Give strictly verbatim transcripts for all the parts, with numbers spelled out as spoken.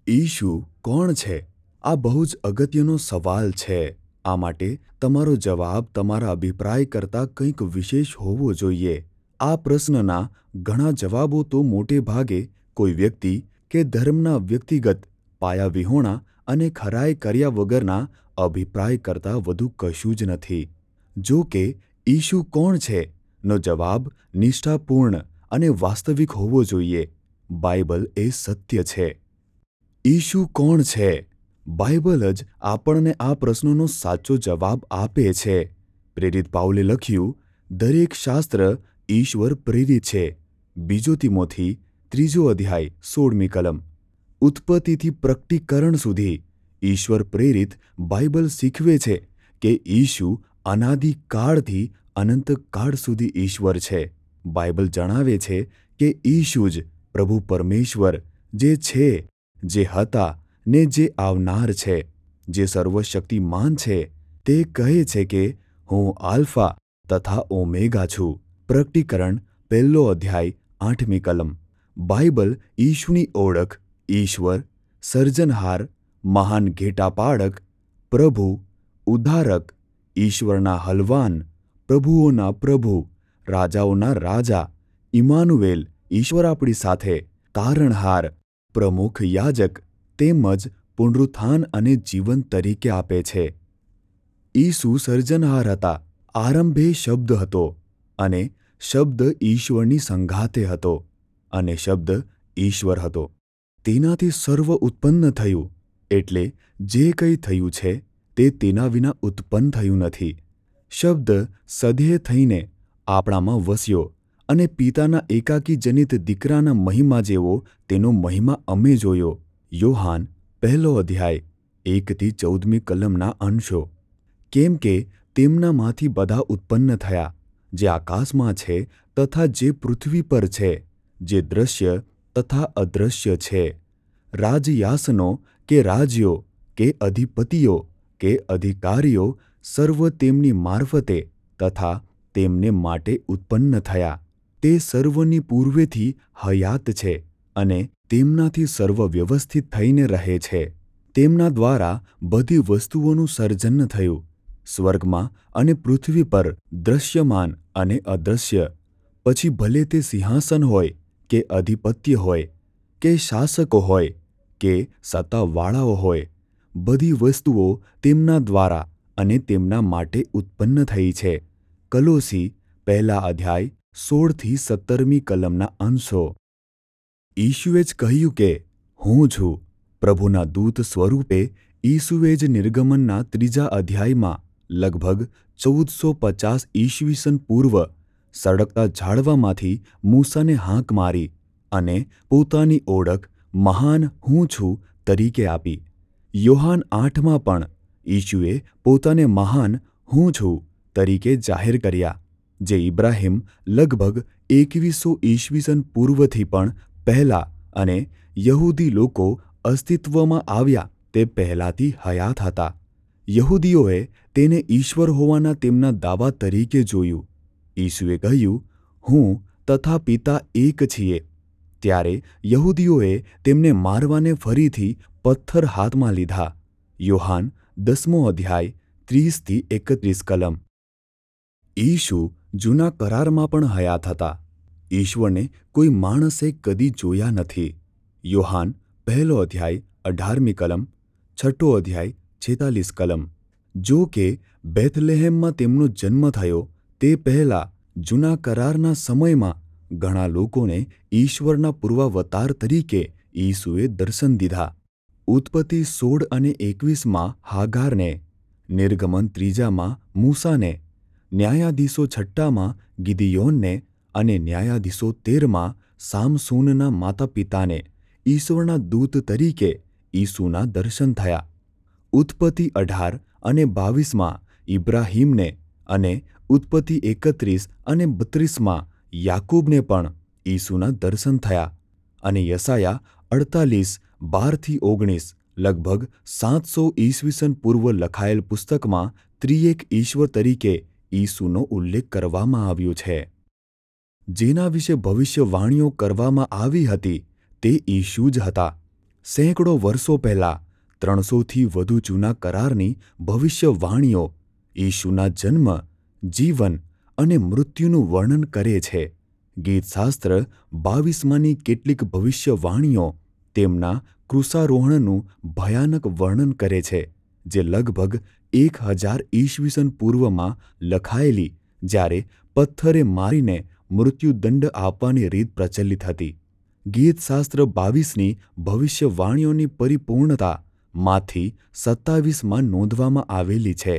ઈશુ કોણ છે? આ બહુ જ અગત્યનો સવાલ છે. આ માટે તમારો જવાબ તમારા અભિપ્રાય કરતાં કંઈક વિશેષ હોવો જોઈએ. આ પ્રશ્નના ઘણા જવાબો તો મોટે ભાગે કોઈ વ્યક્તિ કે ધર્મના વ્યક્તિગત પાયાવિહોણા અને ખરાઈ કર્યા વગરના અભિપ્રાય કરતાં વધુ કશું જ નથી. જો કે ઈશુ કોણ છે નો જવાબ નિષ્ઠાપૂર્ણ અને વાસ્તવિક હોવો જોઈએ. બાઇબલ એ સત્ય છે. ઈશુ કોણ છે? બાઇબલ જ આપણને આ પ્રશ્નનો સાચો જવાબ આપે છે. પ્રેરિત પાઉલે લખ્યું, દરેક શાસ્ત્ર ઈશ્વર પ્રેરિત છે. બીજો તિમોથી ત્રીજો અધ્યાય સોળમી કલમ. ઉત્પત્તિથી પ્રકટીકરણ સુધી ઈશ્વર પ્રેરિત બાઇબલ શીખવે છે કે ઈશુ અનાદિકાળથી અનંતકાળ સુધી ઈશ્વર છે. બાઇબલ જણાવે છે કે ઈશુ જ પ્રભુ પરમેશ્વર જે છે, જે હતા ને જે આવનાર છે, જે સર્વશક્તિમાન છે. તે કહે છે કે હું આલ્ફા તથા ઓમેગા છું. પ્રકટીકરણ પહેલો અધ્યાય આઠમી કલમ. બાઇબલ ઈશુની ઓળખ ઈશ્વર, સર્જનહાર, મહાન ઘેટાપાળક, પ્રભુ, ઉદ્ધારક, ઈશ્વરના હલવાન, પ્રભુઓના પ્રભુ, રાજાઓના રાજા, ઇમાનુએલ, ઈશ્વર આપણી સાથે, તારણહાર, પ્રમુખ યાજક તેમજ પુનરુત્થાન અને જીવન તરીકે આપે છે. ઈસુ સર્જનહાર હતા. આરંભે શબ્દ હતો અને શબ્દ ઈશ્વરની સંગાથે હતો અને શબ્દ ઈશ્વર હતો. તેનાથી સર્વ ઉત્પન્ન થયું. એટલે જે કંઈ થયું છે તે તેના વિના ઉત્પન્ન થયું નથી. શબ્દ સદેહ થઈને આપણામાં વસ્યો અને પિતાના એકાકી જનિત દીકરાના મહિમા જેવો તેનો મહિમા અમે જોયો. યોહાન પહેલો અધ્યાય એકથી ચૌદમી કલમના અંશો. કેમ કે તેમનામાંથી બધા ઉત્પન્ન થયા, જે આકાશમાં છે તથા જે પૃથ્વી પર છે, જે દ્રશ્ય તથા અદ્રશ્ય છે. રાજયાસનો કે રાજ્યો કે અધિપતિઓ કે અધિકારીઓ સર્વ તેમની મારફતે તથા તેમને માટે ઉત્પન્ન થયા. તે સર્વની પૂર્વેથી હયાત છે અને તેમનાથી સર્વ વ્યવસ્થિત થઈને રહે છે. તેમના દ્વારા બધી વસ્તુઓનું સર્જન થયું, સ્વર્ગમાં અને પૃથ્વી પર, દ્રશ્યમાન અને અદૃશ્ય. પછી ભલે તે સિંહાસન હોય કે અધિપત્ય હોય કે શાસકો હોય કે સત્તાવાળાઓ હોય, બધી વસ્તુઓ તેમના દ્વારા અને તેમના માટે ઉત્પન્ન થઈ છે. કલોસી પહેલા અધ્યાય સોળથી સત્તરમી કલમના અંશો. ઈશુએ જ કહ્યું કે હું છું. પ્રભુના દૂત સ્વરૂપે ઈસુએ જ નિર્ગમનના ત્રીજા અધ્યાયમાં લગભગ ચૌદસો પચાસ ઈસવીસન પૂર્વ સળગતા ઝાડવામાંથી મૂસાને હાંક મારી અને પોતાની ઓળખ મહાન હું છું તરીકે આપી. યોહાન આઠમાં પણ ઈશુએ પોતાને મહાન હું છું તરીકે જાહેર કર્યા, જે ઇબ્રાહિમ લગભગ એકવીસો ઈસવીસન પૂર્વથી પણ પહેલા અને યહૂદી લોકો અસ્તિત્વમાં આવ્યા તે પહેલાંથી હયાત હતા. યહૂદીઓએ તેને ઈશ્વર હોવાના તેમના દાવા તરીકે જોયું. ઈસુએ કહ્યું, હું તથા પિતા એક છીએ. ત્યારે યહૂદીઓએ તેમને મારવાને ફરીથી પથ્થર હાથમાં લીધા. યોહાન દસમો અધ્યાય ત્રીસથી એકત્રીસ કલમ. ઈશુ જૂના કરારમાં પણ હયાત હતા. ઈશ્વરને કોઈ માણસે કદી જોયા નથી. યોહાન પહેલો અધ્યાય અઢારમી કલમ, છઠ્ઠો અધ્યાય છેતાલીસ કલમ. જો કે બેથલેહેમમાં તેમનો જન્મ થયો તે પહેલાં જૂના કરારના સમયમાં ઘણા લોકોને ઈશ્વરના પૂર્વાવતાર તરીકે ઈસુએ દર્શન દીધા. ઉત્પત્તિ સોળ અને એકવીસમાં હાગારને, નિર્ગમન ત્રીજામાં મૂસાને, ન્યાયાધીશો છઠ્ઠામાં ગિદિયોનને અને ન્યાયાધીશો તેરમાં સામસૂનના માતા પિતાને ઈશ્વરના દૂત તરીકે ઈસુના દર્શન થયા. ઉત્પત્તિ અઢાર અને બાવીસમાં ઇબ્રાહીમને અને ઉત્પત્તિ એકત્રીસ અને બત્રીસમાં યાકૂબને પણ ઈસુના દર્શન થયા. અને યશાયા અડતાલીસ બારથી ઓગણીસ લગભગ સાતસો ઈસવીસન પૂર્વ લખાયેલ પુસ્તકમાં ત્રિએક ઈશ્વર તરીકે ઈસુનો ઉલ્લેખ કરવામાં આવ્યો છે. જેના વિશે ભવિષ્યવાણીઓ કરવામાં આવી હતી તે ઈશુ જ હતા. સેંકડો વર્ષો પહેલા ત્રણસોથી વધુ જૂના કરારની ભવિષ્યવાણીઓ ઈશુના જન્મ, જીવન અને મૃત્યુનું વર્ણન કરે છે. ગીતશાસ્ત્ર બાવીસમાંની કેટલીક ભવિષ્યવાણીઓ તેમના ક્રુસારોહણનું ભયાનક વર્ણન કરે છે, જે લગભગ એક હજાર ઈસવીસન પૂર્વમાં લખાયેલી, જ્યારે પથ્થરે મારીને મૃત્યુદંડ આપવાની રીત પ્રચલિત હતી. ગીતશાસ્ત્ર બાવીસની ભવિષ્યવાણીઓની પરિપૂર્ણતા માંથી સત્તાવીસમાં નોંધવામાં આવેલી છે.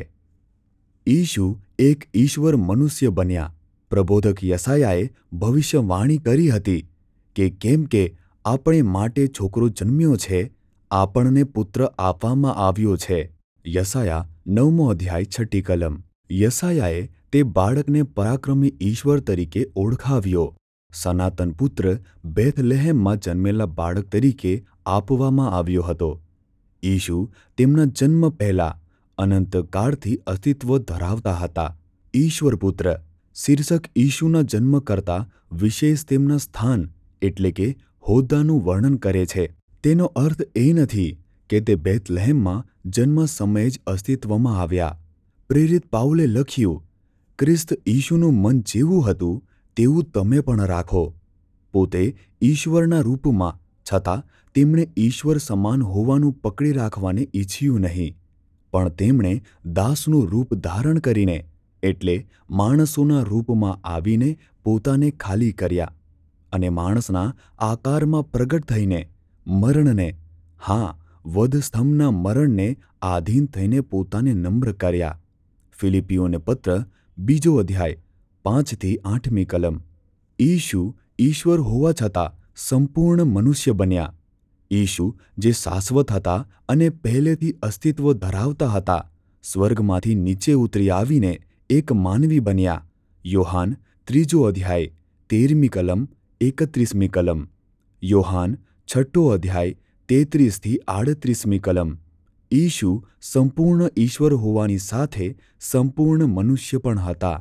ઈશુ એક ઈશ્વર મનુષ્ય બન્યા. પ્રબોધક યશાયાએ ભવિષ્યવાણી કરી હતી કે કેમ કે આપણે માટે છોકરો જન્મ્યો છે, આપણને પુત્ર આપવામાં આવ્યો છે. યશાયા નવમો અધ્યાય છઠ્ઠી કલમ. યશાયાએ તે બાળકને પરાક્રમી ઈશ્વર તરીકે ઓળખાવ્યો. સનાતન પુત્ર બેથલેહેમમાં જન્મેલા બાળક તરીકે આપવામાં આવ્યો હતો. ઈશુ તેમના જન્મ પહેલા અનંતકાળથી અસ્તિત્વ ધરાવતા હતા. ઈશ્વર પુત્ર શીર્ષક ઈશુના જન્મ કરતાં વિશેષ તેમના સ્થાન એટલે કે હોદ્દાનું વર્ણન કરે છે. તેનો અર્થ એ નથી કે તે બેથલેહેમમાં જન્મ સમયે જ અસ્તિત્વમાં આવ્યા. પ્રેરિત પાઉલે લખ્યું, ખ્રિસ્ત ઈશુનું મન જેવું હતું તેવું તમે પણ રાખો. પોતે ઈશ્વરના રૂપમાં છતાં તેમણે ઈશ્વર સમાન હોવાનું પકડી રાખવાને ઈચ્છ્યું નહીં, પણ તેમણે દાસનું રૂપ ધારણ કરીને એટલે માણસોના રૂપમાં આવીને પોતાને ખાલી કર્યા અને માણસના આકારમાં પ્રગટ થઈને મરણને, હા, વધસ્તંભના મરણને આધીન થઈને પોતાને નમ્ર કર્યા. ફિલિપીઓને પત્ર બીજો અધ્યાય પાંચથી આઠમી કલમ. ઈશુ ઈશ્વર હોવા છતાં સંપૂર્ણ મનુષ્ય બન્યા. ઈશુ જે શાશ્વત હતા અને પહેલેથી અસ્તિત્વ ધરાવતા હતા, સ્વર્ગમાંથી નીચે ઉતરી આવીને એક માનવી બન્યા. યોહાન ત્રીજો અધ્યાય તેરમી કલમ એકત્રીસમી કલમ. યોહાન છઠ્ઠો અધ્યાય તેત્રીસથી આડત્રીસમી કલમ. ઈશુ સંપૂર્ણ ઈશ્વર હોવાની સાથે સંપૂર્ણ મનુષ્ય પણ હતા.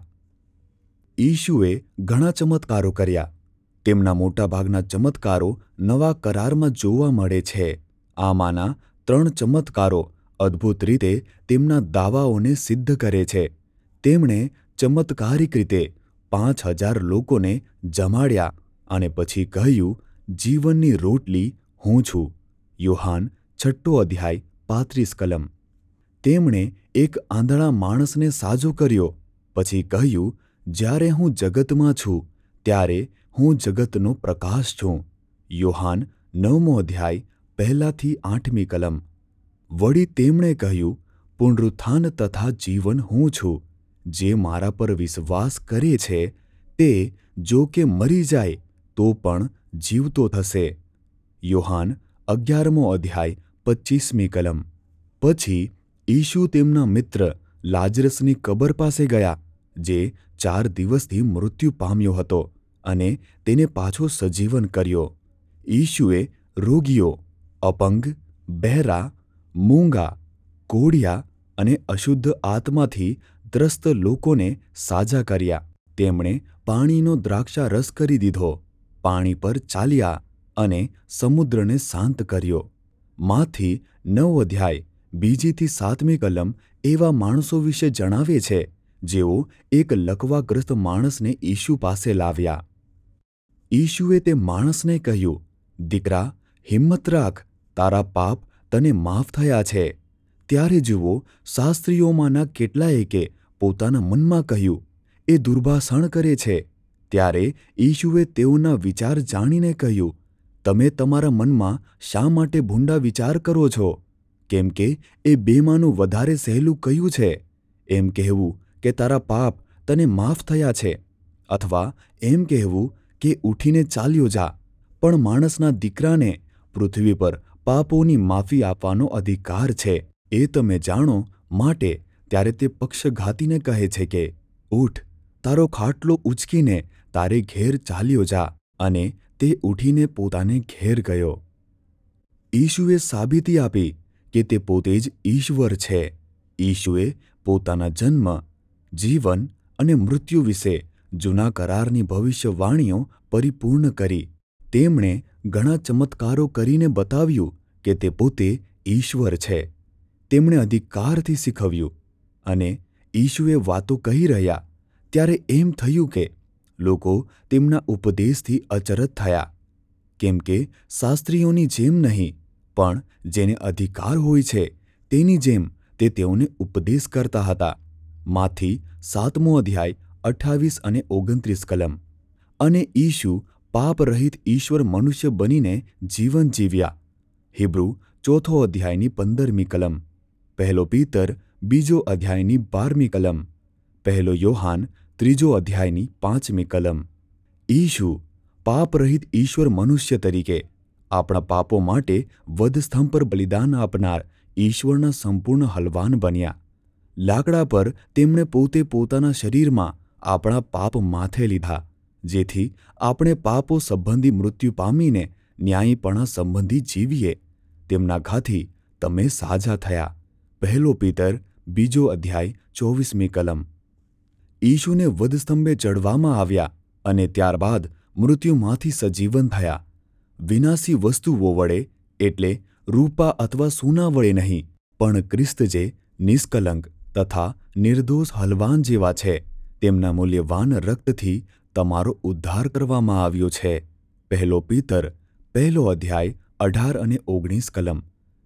ઈશુએ ઘણા ચમત્કારો કર્યા. તેમના મોટાભાગના ચમત્કારો નવા કરારમાં જોવા મળે છે. આમાંના ત્રણ ચમત્કારો અદ્ભુત રીતે તેમના દાવાઓને સિદ્ધ કરે છે. તેમણે ચમત્કારિક રીતે પાંચ હજાર લોકોને જમાડ્યા અને પછી કહ્યું, જીવનની રોટલી હું છું. યોહાન છઠ્ઠો અધ્યાય પાંત્રીસ કલમ. તેમણે એક આંધળા માણસને સાજો કર્યો, પછી કહ્યું, જ્યારે હું જગતમાં છું ત્યારે હું જગતનો પ્રકાશ છું. યોહાન નવમો અધ્યાય પહેલાથી આઠમી કલમ. વળી તેમણે કહ્યું, પુનરુત્થાન તથા જીવન હું છું. જે મારા પર વિશ્વાસ કરે છે તે જો કે મરી જાય તો પણ જીવતો થશે. યોહાન અગિયારમો અધ્યાય પચ્ચીસમી કલમ. પછી ઈશુ તેમના મિત્ર લાજરસની કબર પાસે ગયા, જે ચાર દિવસથી મૃત્યુ પામ્યો હતો, અને તેને પાછો સજીવન કર્યો. ઈશુએ રોગીઓ, અપંગ, બહેરા, મૂંગા, કોઢિયા અને અશુદ્ધ આત્માથી ત્રસ્ત લોકોને સાજા કર્યા. તેમણે પાણીનો દ્રાક્ષારસ કરી દીધો, પાણી પર ચાલ્યા અને સમુદ્રને શાંત કર્યો. માંથી નવ અધ્યાય બીજીથી સાતમી કલમ એવા માણસો વિશે જણાવે છે જેઓ એક લકવાગ્રસ્ત માણસને ઈશુ પાસે લાવ્યા. ઈશુએ તે માણસને કહ્યું, દીકરા, હિંમત રાખ, તારા પાપ તને માફ થયા છે. ત્યારે જુઓ, શાસ્ત્રીઓમાંના કેટલાયે પોતાના મનમાં કહ્યું, એ દુર્ભાષણ કરે છે. ત્યારે ઈશુએ તેઓના વિચાર જાણીને કહ્યું, તમે તમારા મનમાં શા માટે ભૂંડા વિચાર કરો છો? કેમ કે એ બેમાંનું વધારે સહેલું કયું છે, એમ કહેવું કે તારા પાપ તને માફ થયા છે, અથવા એમ કહેવું કે ઉઠીને ચાલ્યો જા? પણ માણસના દીકરાને પૃથ્વી પર પાપોની માફી આપવાનો અધિકાર છે, એ તમે જાણો. માટે ત્યારે તે પક્ષઘાતીને કહે છે કે, ઉઠ, તારો ખાટલો ઉચકીને તારે ઘેર ચાલ્યો જા. અને તે ઉઠીને પોતાને ઘેર ગયો. ઈશુએ સાબિતી આપી કે તે પોતે જ ઈશ્વર છે. ઈશુએ પોતાના જન્મ, જીવન અને મૃત્યુ વિશે જૂના કરારની ભવિષ્યવાણીઓ પરિપૂર્ણ કરી. તેમણે ઘણા ચમત્કારો કરીને બતાવ્યું કે તે પોતે ઈશ્વર છે. તેમણે અધિકારથી શીખવ્યું અને ઈશુએ વાતો કહી રહ્યા ત્યારે એમ થયું કે લોકો તેમના ઉપદેશથી અચરજ થયા, કેમ કે શાસ્ત્રીઓની જેમ નહીં, પણ જેને અધિકાર હોય છે તેની જેમ તે તેઓને ઉપદેશ કરતા હતા. માથી સાતમો અધ્યાય અઠ્ઠાવીસ અને ઓગણત્રીસ કલમ. અને ઈશુ પાપરહિત ઈશ્વર મનુષ્ય બનીને જીવન જીવ્યા. હિબ્રુ ચોથો અધ્યાયની પંદરમી કલમ. પહેલો પીતર બીજો અધ્યાયની બારમી કલમ. પહેલો યોહાન ત્રીજો અધ્યાયની પાંચમી કલમ. ઈશુ પાપરહિત ઈશ્વર મનુષ્ય તરીકે આપણા પાપો માટે વધસ્તંભ પર બલિદાન આપનાર ઈશ્વરના સંપૂર્ણ હલવાન બન્યા. લાકડા પર તેમણે પોતે પોતાના શરીરમાં આપણા પાપ માથે લીધા, જેથી આપણે પાપો સંબંધી મૃત્યુ પામીને ન્યાયીપણા સંબંધી જીવીએ. તેમના ઘાથી તમે સાજા થયા. પહેલો પીતર બીજો અધ્યાય ચોવીસમી કલમ. ઈશુને વધસ્તંભે ચડવામાં આવ્યા અને ત્યારબાદ મૃત્યુમાંથી સજીવન થયા. વિનાશી વસ્તુઓ વડે, એટલે રૂપા અથવા સોના વડે નહીં, પણ ખ્રિસ્ત જે નિષ્કલંક તથા નિર્દોષ હલવાન જેવા છે, તેમના મૂલ્યવાન રક્તથી તમારો ઉદ્ધાર કરવામાં આવ્યો છે. પહેલો પીતર પહેલો અધ્યાય અઢાર અને ઓગણીસ કલમ.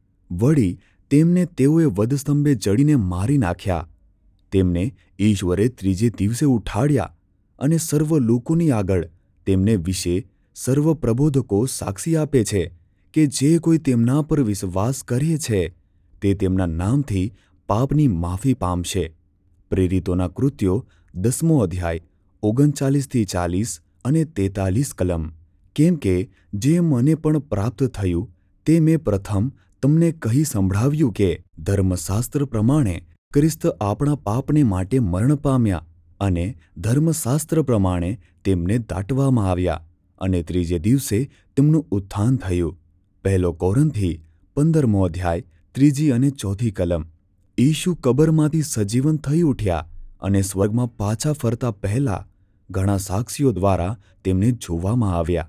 વળી તેમને તેઓએ વધસ્તંભે જડીને મારી નાખ્યા. તેમને ઈશ્વરે ત્રીજે દિવસે ઉઠાડ્યા અને સર્વ લોકોની આગળ તેમને વિશે સર્વ પ્રબોધકો સાક્ષી આપે છે કે જે કોઈ તેમના પર વિશ્વાસ કરે છે તે તેમના નામથી પાપની માફી પામશે. પ્રેરિતોના કૃત્યો દસમો અધ્યાય ઓગણચાલીસથી ચાલીસ અને તેતાલીસ કલમ. કેમ કે જે મને પણ પ્રાપ્ત થયું તે મેં પ્રથમ તમને કહી સંભળાવ્યું કે ધર્મશાસ્ત્ર પ્રમાણે ખ્રિસ્ત આપણા પાપને માટે મરણ પામ્યા અને ધર્મશાસ્ત્ર પ્રમાણે તેમને દાટવામાં આવ્યા અને ત્રીજે દિવસે તેમનું ઉત્થાન થયું. પહેલો કોરિન્થી પંદરમો અધ્યાય ત્રીજી અને ચોથી કલમ. ઈશુ કબરમાંથી સજીવન થઈ ઉઠ્યા અને સ્વર્ગમાં પાછા ફરતા પહેલા ઘણા સાક્ષીઓ દ્વારા તેમને જોવામાં આવ્યા.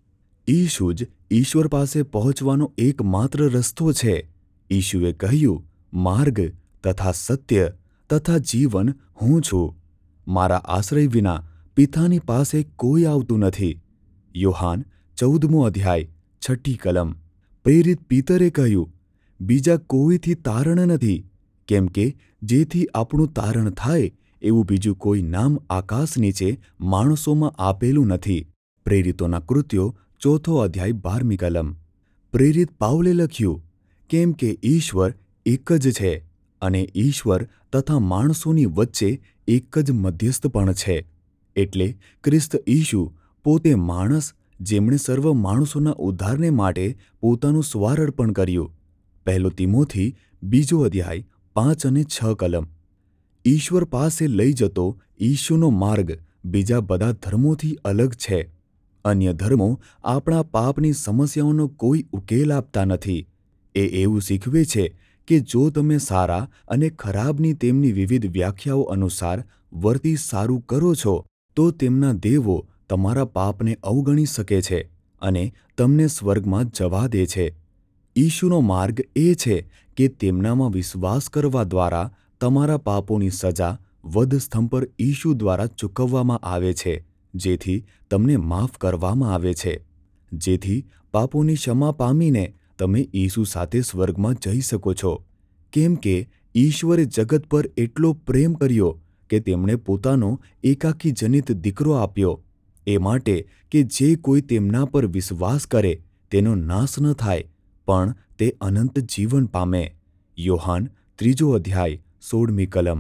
ઈશુ જ ઈશ્વર પાસે પહોંચવાનો એકમાત્ર રસ્તો છે. ઈશુએ કહ્યું, માર્ગ તથા સત્ય તથા જીવન હું છું. મારા આશ્રય વિના પિતાની પાસે કોઈ આવતું નથી. યોહાન ચૌદમો અધ્યાય છઠ્ઠી કલમ. પ્રેરિત પીતરે કહ્યું, બીજા કોઈથી તારણ નથી, કેમ કે જેથી આપણું તારણ થાય એવું બીજું કોઈ નામ આકાશ નીચે માણસોમાં આપેલું નથી. પ્રેરિતોના કૃત્યો ચોથો અધ્યાય બારમી કલમ. પ્રેરિત પાઉલે લખ્યું, કેમ કે ઈશ્વર એક જ છે અને ઈશ્વર તથા માણસોની વચ્ચે એક જ મધ્યસ્થ પણ છે, એટલે ખ્રિસ્ત ઈશુ પોતે માણસ, જેમણે સર્વ માણસોના ઉદ્ધારને માટે પોતાનું સ્વાર્પણ કર્યું. પહેલો તિમોથી બીજો અધ્યાય પાંચ અને છ કલમ. ઈશ્વર પાસે લઈ જતો ઈશુનો માર્ગ બીજા બધા ધર્મોથી અલગ છે. અન્ય ધર્મો આપણા પાપની સમસ્યાઓનો કોઈ ઉકેલ આપતા નથી. એ એવું શીખવે છે કે જો તમે સારા અને ખરાબની તેમની વિવિધ વ્યાખ્યાઓ અનુસાર વર્તી સારું કરો છો તો તેમના દેવો તમારા પાપને અવગણી શકે છે અને તમને સ્વર્ગમાં જવા દે છે. ઈશુનો માર્ગ એ છે કે તેમનામાં વિશ્વાસ કરવા દ્વારા તમારા પાપોની સજા વધસ્તંભ પર ઈશુ દ્વારા ચૂકવવામાં આવે છે, જેથી તમને માફ કરવામાં આવે છે, જેથી પાપોની ક્ષમા પામીને તમે ઈસુ સાથે સ્વર્ગમાં જઈ શકો છો. કેમ કે ઈશ્વરે જગત પર એટલો પ્રેમ કર્યો કે તેમણે પોતાનો એકાકી જનિત દીકરો આપ્યો, એ માટે કે જે કોઈ તેમના પર વિશ્વાસ કરે તેનો નાશ ન થાય, પણ તે અનંત જીવન પામે. યોહાન ત્રીજો અધ્યાય સોળમી કલમ.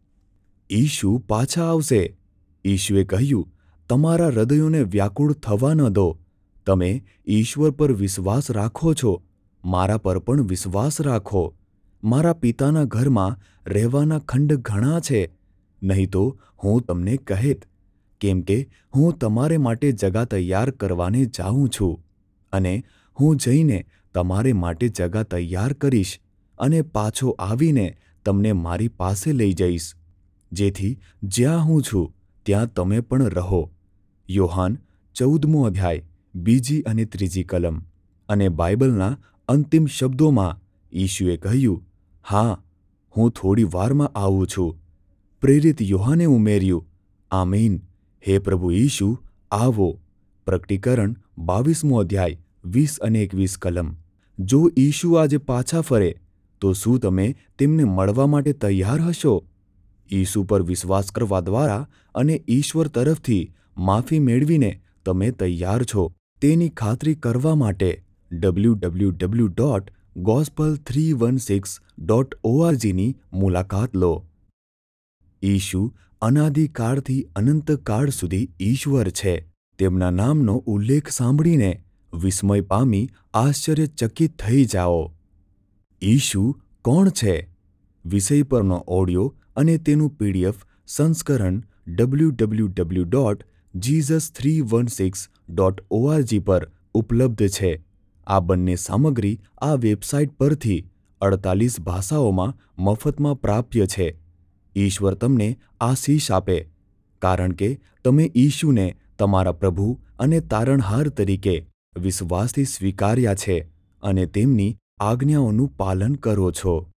ઈશુ પાછા આવશે. ઈશુએ કહ્યું, તમારા હૃદયોને વ્યાકુળ થવા ન દો. તમે ઈશ્વર પર વિશ્વાસ રાખો છો, મારા પર પણ વિશ્વાસ રાખો. મારા પિતાના ઘરમાં રહેવાના ખંડ ઘણા છે, નહીં તો હું તમને કહેત, કેમ કે હું તમારે માટે જગા તૈયાર કરવાને જાઉં છું. અને હું જઈને તમારે માટે જગા તૈયાર કરીશ અને પાછો આવીને તમને મારી પાસે લઈ જઈશ, જેથી જ્યાં હું છું ત્યાં તમે પણ રહો. યોહાન ચૌદમો અધ્યાય બીજી અને ત્રીજી કલમ. અને બાઇબલના અંતિમ શબ્દોમાં ઈશુએ કહ્યું, હા, હું થોડી વારમાં આવું છું. પ્રેરિત યોહાને ઉમેર્યું, આમીન, હે પ્રભુ ઈશુ, આવો. પ્રકટીકરણ બાવીસમો અધ્યાય વીસ અને એકવીસ કલમ. જો ઈશુ આજે પાછા ફરે તો શું તમે તેમને મળવા માટે તૈયાર હશો? ઈસુ પર વિશ્વાસ કરવા દ્વારા અને ઈશ્વર તરફથી માફી મેળવીને તમે તૈયાર છો તેની ખાતરી કરવા માટે W W W dot gospel three one six dot ઓઆરજીની મુલાકાત લો. ઈશુ અનાદિકાળથી અનંતકાળ સુધી ઈશ્વર છે. તેમના નામનો ઉલ્લેખ સાંભળીને વિસ્મય પામી આશ્ચર્યચકિત થઈ જાઓ. ઈશુ કોણ છે? વિષય પરનો ઓડિયો અને તેનું પીડીએફ સંસ્કરણ W W W dot Jesus three one six dot ORG પર ઉપલબ્ધ છે. આ બંને સામગ્રી આ વેબસાઇટ પરથી અડતાલીસ ભાષાઓમાં મફતમાં પ્રાપ્ય છે. ઈશ્વર તમને આશીષ આપે, કારણ કે તમે ઈશુને તમારા પ્રભુ અને તારણહાર તરીકે વિશ્વાસથી સ્વીકાર્યા છે અને તેમની આજ્ઞાઓનું પાલન કરો છો.